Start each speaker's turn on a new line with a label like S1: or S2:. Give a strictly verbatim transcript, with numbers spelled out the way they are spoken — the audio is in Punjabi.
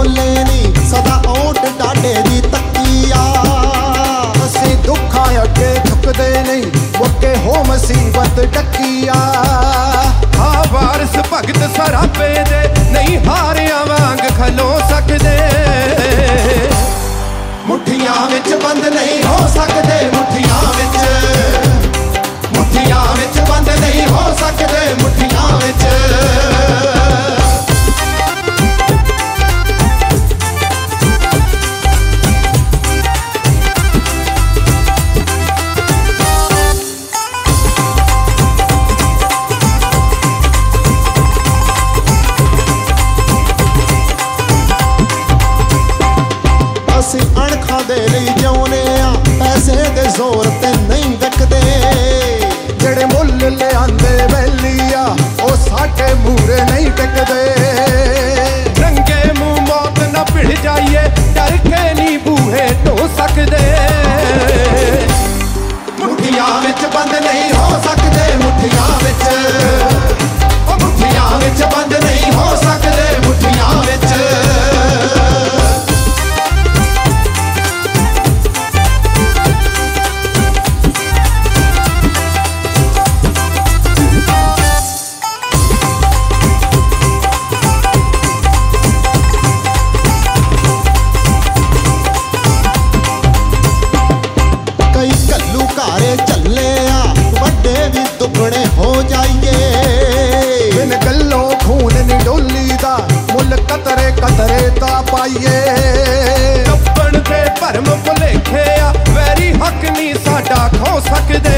S1: ਬੋਲੇ ਨੀ ਸਦਾ ਓਟ ਡਾਡੇ ਦੀ ਤੱਕੀਆ। ਅਸੀਂ ਦੁੱਖਾਂ ਅੱਗੇ ਝੁਕਦੇ ਨਹੀਂ ਮੁੱਕੇ ਹੋ ਮੁਸੀਬਤ ਡੱਕੀਆ।
S2: ਹਾਂ ਵਾਰਿਸ ਭਗਤ ਸਰਾਬੇ ਦੇ ਨਹੀਂ ਹਾਰਿਆਂ ਵਾਂਗ ਖਲੋ ਸਕਦੇ।
S1: ਮੁੱਠੀਆਂ ਵਿੱਚ ਬੰਦ ਨਹੀਂ ਹੋ ਸਕਦੇ, ਮੁੱਠੀਆਂ ਵਿੱਚ ਮੁੱਠੀਆਂ ਵਿੱਚ ਬੰਦ ਨਹੀਂ ਹੋ ਸਕਦੇ, ਮੁੱਠੀਆਂ ਵਿੱਚ। ਅਸੀਂ ਅਣਖਾਂ ਦੇ ਲਈ ਜਿਉਂਦੇ ਆ, ਪੈਸੇ ਦੇ ਜ਼ੋਰ ਤੇ ਨਹੀਂ ਵਿਕਦੇ। ਜਿਹੜੇ ਮੁੱਲ ਲਿਆਂਦੇ ਵੈਲੀ ਆ ਉਹ ਸਾਡੇ ਮੂਹਰੇ ਨਹੀਂ ਟਿਕਦੇ।
S2: ਰੰਗੇ ਮੂੰਹ ਮੌਤ ਨਾ ਭਿੜ ਜਾਈਏ, ਡਰ ਕੇ ਨਹੀਂ ਬੂਹੇ ਢੋ ਸਕਦੇ।
S1: ਮੁੱਠੀਆਂ ਵਿੱਚ ਬੰਦ ਨਹੀਂ ਹੋ ਸਕਦੇ, ਮੁੱਠੀਆਂ ਵਿੱਚ ਉਹ ਮੁੱਠੀਆਂ ਵਿੱਚ ਬੰਦ ਨਹੀਂ ਹੋ ਸਕਦੇ, ਮੁੱਠੀਆਂ ਵਿੱਚ। ਕਈ ਘੱਲੂ ਘਾਰੇ ਚੱਲੇ ਆ, ਵੱਡੇ ਵੀ ਦੁੱਗਣੇ ਹੋ ਜਾਈਏ। ਬਿਨ ਗੱਲੋਂ ਖੂਨ ਨੀ ਡੋਲੀ ਦਾ, ਮੁੱਲ ਕਤਰੇ ਕਤਰੇ ਤਾਂ ਪਾਈਏ।
S2: ਕੱਪਣ ਦੇ ਭਰਮ ਭੁਲੇਖੇ ਆ, ਵੈਰੀ ਹੱਕ ਨਹੀਂ ਸਾਡਾ ਖੋ ਸਕਦੇ।